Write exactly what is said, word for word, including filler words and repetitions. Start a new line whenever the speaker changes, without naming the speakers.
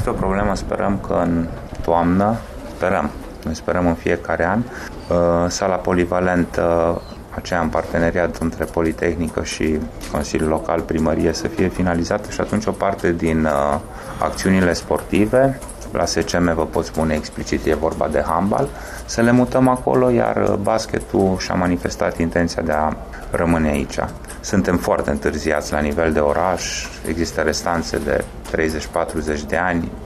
este o problemă, sperăm că în toamnă, sperăm, noi sperăm în fiecare an, sala polivalentă, aceea în parteneriat între Politehnică și Consiliul Local, Primărie, să fie finalizată și atunci o parte din uh, acțiunile sportive, la S C M vă pot spune explicit, e vorba de handbal, să le mutăm acolo, iar basketul și-a manifestat intenția de a rămâne aici. Suntem foarte întârziați la nivel de oraș, există restanțe de treizeci patruzeci de ani.